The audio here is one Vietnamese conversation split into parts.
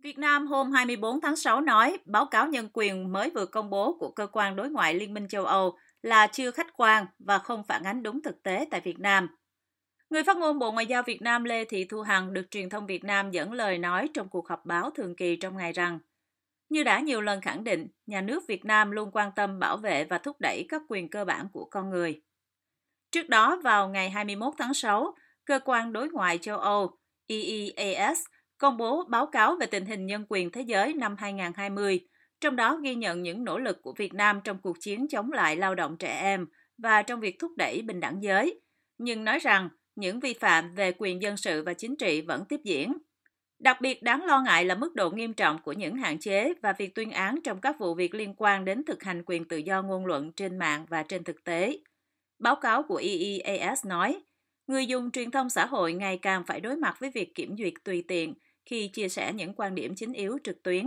Việt Nam hôm 24 tháng 6 nói báo cáo nhân quyền mới vừa công bố của Cơ quan Đối ngoại Liên minh châu Âu là chưa khách quan và không phản ánh đúng thực tế tại Việt Nam. Người phát ngôn Bộ Ngoại giao Việt Nam Lê Thị Thu Hằng được truyền thông Việt Nam dẫn lời nói trong cuộc họp báo thường kỳ trong ngày rằng, như đã nhiều lần khẳng định, nhà nước Việt Nam luôn quan tâm bảo vệ và thúc đẩy các quyền cơ bản của con người. Trước đó, vào ngày 21 tháng 6, Cơ quan Đối ngoại châu Âu EEAS công bố báo cáo về tình hình nhân quyền thế giới năm 2020, trong đó ghi nhận những nỗ lực của Việt Nam trong cuộc chiến chống lại lao động trẻ em và trong việc thúc đẩy bình đẳng giới, nhưng nói rằng những vi phạm về quyền dân sự và chính trị vẫn tiếp diễn. Đặc biệt đáng lo ngại là mức độ nghiêm trọng của những hạn chế và việc tuyên án trong các vụ việc liên quan đến thực hành quyền tự do ngôn luận trên mạng và trên thực tế. Báo cáo của EEAS nói, người dùng truyền thông xã hội ngày càng phải đối mặt với việc kiểm duyệt tùy tiện khi chia sẻ những quan điểm chính yếu trực tuyến.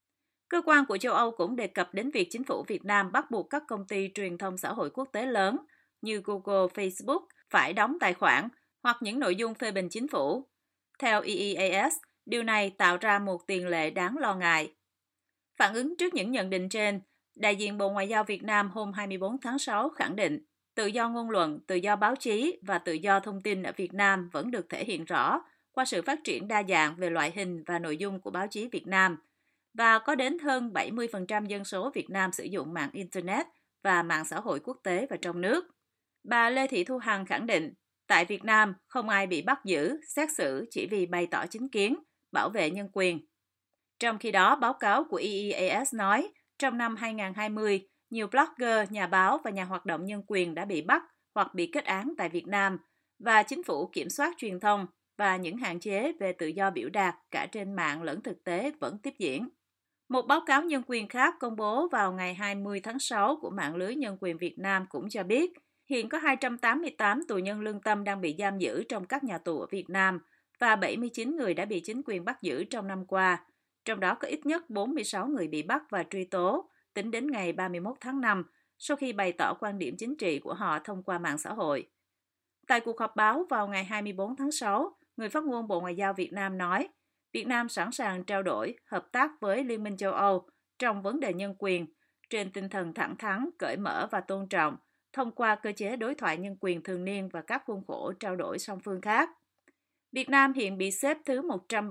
Cơ quan của châu Âu cũng đề cập đến việc chính phủ Việt Nam bắt buộc các công ty truyền thông xã hội quốc tế lớn như Google, Facebook phải đóng tài khoản hoặc những nội dung phê bình chính phủ. Theo EEAS, điều này tạo ra một tiền lệ đáng lo ngại. Phản ứng trước những nhận định trên, đại diện Bộ Ngoại giao Việt Nam hôm 24 tháng 6 khẳng định tự do ngôn luận, tự do báo chí và tự do thông tin ở Việt Nam vẫn được thể hiện rõ qua sự phát triển đa dạng về loại hình và nội dung của báo chí Việt Nam, và có đến hơn 70% dân số Việt Nam sử dụng mạng Internet và mạng xã hội quốc tế và trong nước. Bà Lê Thị Thu Hằng khẳng định, tại Việt Nam không ai bị bắt giữ, xét xử chỉ vì bày tỏ chính kiến, bảo vệ nhân quyền. Trong khi đó, báo cáo của EEAS nói, trong năm 2020, nhiều blogger, nhà báo và nhà hoạt động nhân quyền đã bị bắt hoặc bị kết án tại Việt Nam, và chính phủ kiểm soát truyền thông và những hạn chế về tự do biểu đạt cả trên mạng lẫn thực tế vẫn tiếp diễn. Một báo cáo nhân quyền khác công bố vào ngày 20 tháng 6 của Mạng lưới Nhân quyền Việt Nam cũng cho biết, hiện có 288 tù nhân lương tâm đang bị giam giữ trong các nhà tù ở Việt Nam và 79 người đã bị chính quyền bắt giữ trong năm qua. Trong đó có ít nhất 46 người bị bắt và truy tố, tính đến ngày 31 tháng 5, sau khi bày tỏ quan điểm chính trị của họ thông qua mạng xã hội. Tại cuộc họp báo vào ngày 24 tháng 6, người phát ngôn Bộ Ngoại giao Việt Nam nói, Việt Nam sẵn sàng trao đổi, hợp tác với Liên minh châu Âu trong vấn đề nhân quyền, trên tinh thần thẳng thắn, cởi mở và tôn trọng, thông qua cơ chế đối thoại nhân quyền thường niên và các khuôn khổ trao đổi song phương khác. Việt Nam hiện bị xếp thứ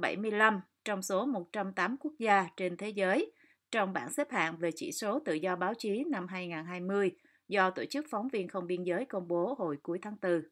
175 trong số 108 quốc gia trên thế giới trong bảng xếp hạng về chỉ số tự do báo chí năm 2020 do Tổ chức Phóng viên Không biên giới công bố hồi cuối tháng 4.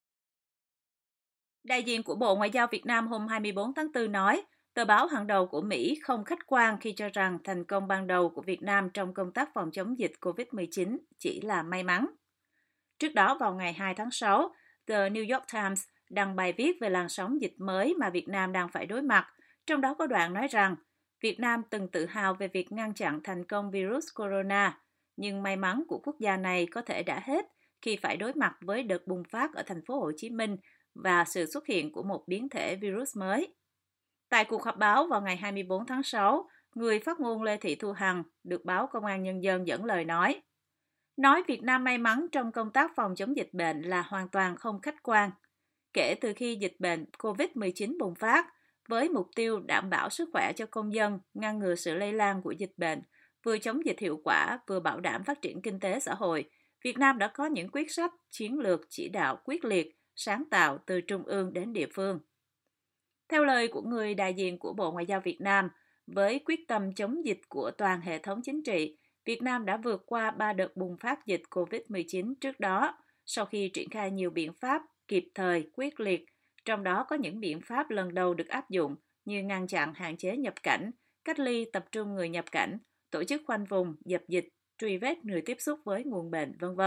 Đại diện của Bộ Ngoại giao Việt Nam hôm 24 tháng 4 nói, tờ báo hàng đầu của Mỹ không khách quan khi cho rằng thành công ban đầu của Việt Nam trong công tác phòng chống dịch COVID-19 chỉ là may mắn. Trước đó vào ngày 2 tháng 6, tờ New York Times đăng bài viết về làn sóng dịch mới mà Việt Nam đang phải đối mặt, trong đó có đoạn nói rằng Việt Nam từng tự hào về việc ngăn chặn thành công virus corona, nhưng may mắn của quốc gia này có thể đã hết khi phải đối mặt với đợt bùng phát ở thành phố Hồ Chí Minh và sự xuất hiện của một biến thể virus mới. Tại cuộc họp báo vào ngày 24 tháng 6, người phát ngôn Lê Thị Thu Hằng được báo Công an Nhân dân dẫn lời nói Việt Nam may mắn trong công tác phòng chống dịch bệnh là hoàn toàn không khách quan. Kể từ khi dịch bệnh COVID-19 bùng phát, với mục tiêu đảm bảo sức khỏe cho công dân, ngăn ngừa sự lây lan của dịch bệnh, vừa chống dịch hiệu quả, vừa bảo đảm phát triển kinh tế xã hội, Việt Nam đã có những quyết sách, chiến lược, chỉ đạo quyết liệt, sáng tạo từ trung ương đến địa phương. Theo lời của người đại diện của Bộ Ngoại giao Việt Nam, với quyết tâm chống dịch của toàn hệ thống chính trị, Việt Nam đã vượt qua 3 đợt bùng phát dịch COVID-19 trước đó, sau khi triển khai nhiều biện pháp kịp thời, quyết liệt, trong đó có những biện pháp lần đầu được áp dụng như ngăn chặn hạn chế nhập cảnh, cách ly tập trung người nhập cảnh, tổ chức khoanh vùng, dập dịch, truy vết người tiếp xúc với nguồn bệnh, v.v.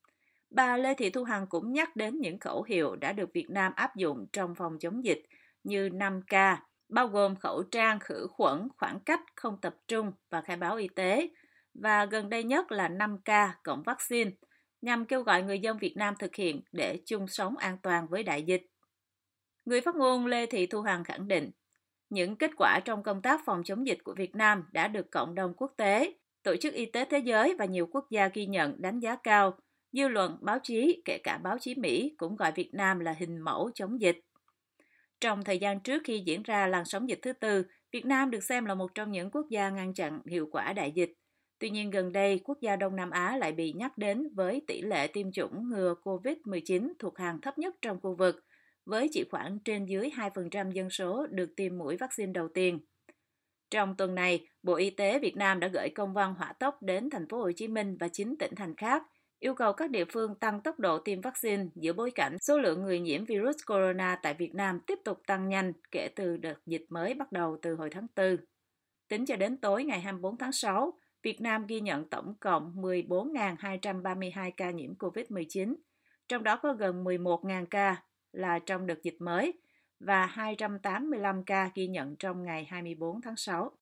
Bà Lê Thị Thu Hằng cũng nhắc đến những khẩu hiệu đã được Việt Nam áp dụng trong phòng chống dịch như 5K, bao gồm khẩu trang, khử khuẩn, khoảng cách, không tập trung và khai báo y tế, và gần đây nhất là 5K cộng vaccine, nhằm kêu gọi người dân Việt Nam thực hiện để chung sống an toàn với đại dịch. Người phát ngôn Lê Thị Thu Hằng khẳng định, những kết quả trong công tác phòng chống dịch của Việt Nam đã được cộng đồng quốc tế, Tổ chức Y tế Thế giới và nhiều quốc gia ghi nhận đánh giá cao. Dư luận, báo chí, kể cả báo chí Mỹ cũng gọi Việt Nam là hình mẫu chống dịch. Trong thời gian trước khi diễn ra làn sóng dịch thứ tư, Việt Nam được xem là một trong những quốc gia ngăn chặn hiệu quả đại dịch. Tuy nhiên gần đây, quốc gia Đông Nam Á lại bị nhắc đến với tỷ lệ tiêm chủng ngừa COVID-19 thuộc hàng thấp nhất trong khu vực, với chỉ khoảng trên dưới 2% dân số được tiêm mũi vaccine đầu tiên. Trong tuần này, Bộ Y tế Việt Nam đã gửi công văn hỏa tốc đến thành phố Hồ Chí Minh và 9 tỉnh thành khác, yêu cầu các địa phương tăng tốc độ tiêm vaccine giữa bối cảnh số lượng người nhiễm virus corona tại Việt Nam tiếp tục tăng nhanh kể từ đợt dịch mới bắt đầu từ hồi tháng 4. Tính cho đến tối ngày 24 tháng 6, Việt Nam ghi nhận tổng cộng 14.232 ca nhiễm COVID-19, trong đó có gần 11.000 ca là trong đợt dịch mới và 285 ca ghi nhận trong ngày 24 tháng 6.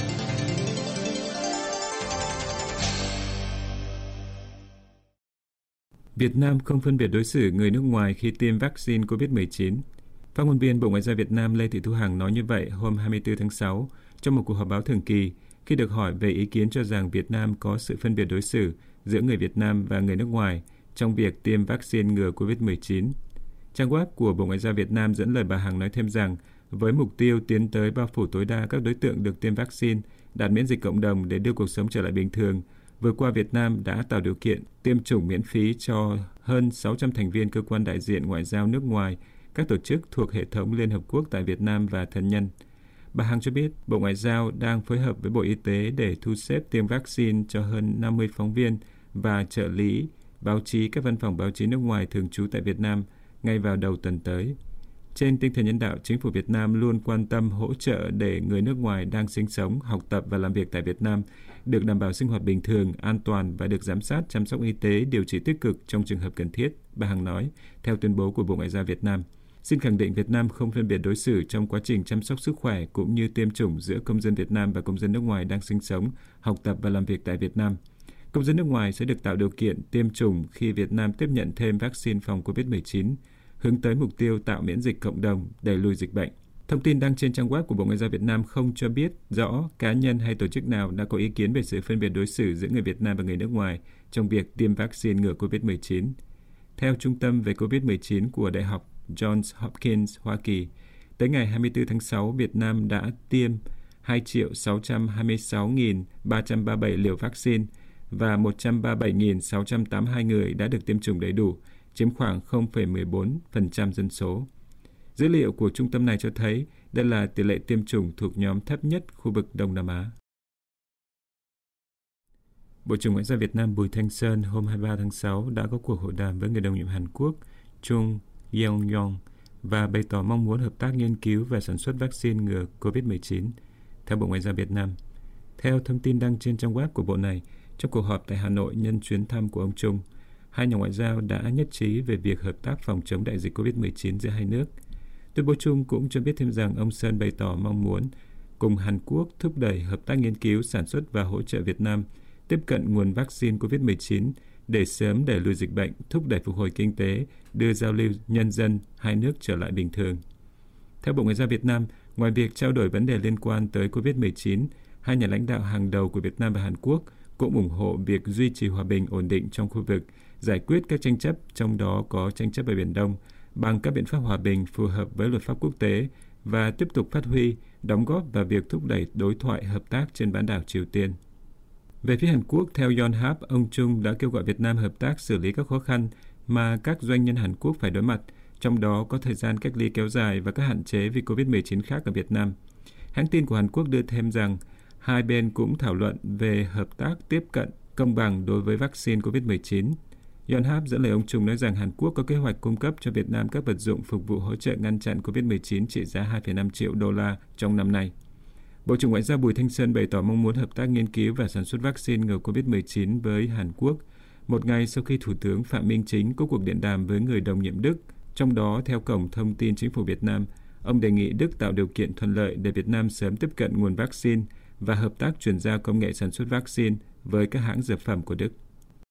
Việt Nam không phân biệt đối xử người nước ngoài khi tiêm vaccine COVID-19. Phát ngôn viên Bộ Ngoại giao Việt Nam Lê Thị Thu Hằng nói như vậy hôm 24 tháng 6 trong một cuộc họp báo thường kỳ khi được hỏi về ý kiến cho rằng Việt Nam có sự phân biệt đối xử giữa người Việt Nam và người nước ngoài trong việc tiêm vaccine ngừa COVID-19. Trang web của Bộ Ngoại giao Việt Nam dẫn lời bà Hằng nói thêm rằng với mục tiêu tiến tới bao phủ tối đa các đối tượng được tiêm vaccine, đạt miễn dịch cộng đồng để đưa cuộc sống trở lại bình thường, vừa qua Việt Nam đã tạo điều kiện tiêm chủng miễn phí cho hơn 600 thành viên cơ quan đại diện ngoại giao nước ngoài, các tổ chức thuộc hệ thống Liên Hợp Quốc tại Việt Nam và thân nhân. Bà Hằng cho biết Bộ Ngoại giao đang phối hợp với Bộ Y tế để thu xếp tiêm vaccine cho hơn 50 phóng viên và trợ lý, báo chí các văn phòng báo chí nước ngoài thường trú tại Việt Nam ngay vào đầu tuần tới. Trên tinh thần nhân đạo, Chính phủ Việt Nam luôn quan tâm hỗ trợ để người nước ngoài đang sinh sống, học tập và làm việc tại Việt Nam được đảm bảo sinh hoạt bình thường, an toàn và được giám sát, chăm sóc y tế, điều trị tích cực trong trường hợp cần thiết, bà Hằng nói, theo tuyên bố của Bộ Ngoại giao Việt Nam. Xin khẳng định Việt Nam không phân biệt đối xử trong quá trình chăm sóc sức khỏe cũng như tiêm chủng giữa công dân Việt Nam và công dân nước ngoài đang sinh sống, học tập và làm việc tại Việt Nam. Công dân nước ngoài sẽ được tạo điều kiện tiêm chủng khi Việt Nam tiếp nhận thêm vaccine phòng COVID-19, hướng tới mục tiêu tạo miễn dịch cộng đồng, đẩy lùi dịch bệnh. Thông tin đăng trên trang web của Bộ Ngoại giao Việt Nam không cho biết rõ cá nhân hay tổ chức nào đã có ý kiến về sự phân biệt đối xử giữa người Việt Nam và người nước ngoài trong việc tiêm vaccine ngừa COVID-19. Theo Trung tâm về COVID-19 của Đại học Johns Hopkins, Hoa Kỳ, tới ngày 24 tháng 6, Việt Nam đã tiêm 2.626.337 liều vaccine và 137.682 người đã được tiêm chủng đầy đủ, chiếm khoảng 0,14% dân số. Dữ liệu của trung tâm này cho thấy đây là tỷ lệ tiêm chủng thuộc nhóm thấp nhất khu vực Đông Nam Á. Bộ trưởng Ngoại giao Việt Nam Bùi Thanh Sơn hôm 23 tháng 6 đã có cuộc hội đàm với người đồng nhiệm Hàn Quốc Chung Yeong-yong và bày tỏ mong muốn hợp tác nghiên cứu và sản xuất vaccine ngừa COVID-19, theo Bộ Ngoại giao Việt Nam. Theo thông tin đăng trên trang web của Bộ này, trong cuộc họp tại Hà Nội nhân chuyến thăm của ông Chung, hai nhà ngoại giao đã nhất trí về việc hợp tác phòng chống đại dịch COVID-19 giữa hai nước. Tuyên bố chung cũng cho biết thêm rằng ông Sơn bày tỏ mong muốn cùng Hàn Quốc thúc đẩy hợp tác nghiên cứu, sản xuất và hỗ trợ Việt Nam tiếp cận nguồn vaccine COVID-19 để sớm đẩy lùi dịch bệnh, thúc đẩy phục hồi kinh tế, đưa giao lưu nhân dân hai nước trở lại bình thường. Theo Bộ Ngoại giao Việt Nam, ngoài việc trao đổi vấn đề liên quan tới COVID-19, hai nhà lãnh đạo hàng đầu của Việt Nam và Hàn Quốc cũng ủng hộ việc duy trì hòa bình ổn định trong khu vực, giải quyết các tranh chấp, trong đó có tranh chấp ở Biển Đông, bằng các biện pháp hòa bình phù hợp với luật pháp quốc tế và tiếp tục phát huy, đóng góp vào việc thúc đẩy đối thoại hợp tác trên bán đảo Triều Tiên. Về phía Hàn Quốc, theo Yonhap, ông Chung đã kêu gọi Việt Nam hợp tác xử lý các khó khăn mà các doanh nhân Hàn Quốc phải đối mặt, trong đó có thời gian cách ly kéo dài và các hạn chế vì COVID-19 khác ở Việt Nam. Hãng tin của Hàn Quốc đưa thêm rằng hai bên cũng thảo luận về hợp tác tiếp cận công bằng đối với vaccine COVID-19. Yonhap dẫn lời ông Chung nói rằng Hàn Quốc có kế hoạch cung cấp cho Việt Nam các vật dụng phục vụ hỗ trợ ngăn chặn COVID-19 trị giá 2,5 triệu đô la trong năm nay. Bộ trưởng Ngoại giao Bùi Thanh Sơn bày tỏ mong muốn hợp tác nghiên cứu và sản xuất vaccine ngừa COVID-19 với Hàn Quốc, một ngày sau khi Thủ tướng Phạm Minh Chính có cuộc điện đàm với người đồng nhiệm Đức. Trong đó, theo Cổng Thông tin Chính phủ Việt Nam, ông đề nghị Đức tạo điều kiện thuận lợi để Việt Nam sớm tiếp cận nguồn vaccine và hợp tác chuyển giao công nghệ sản xuất vaccine với các hãng dược phẩm của Đức.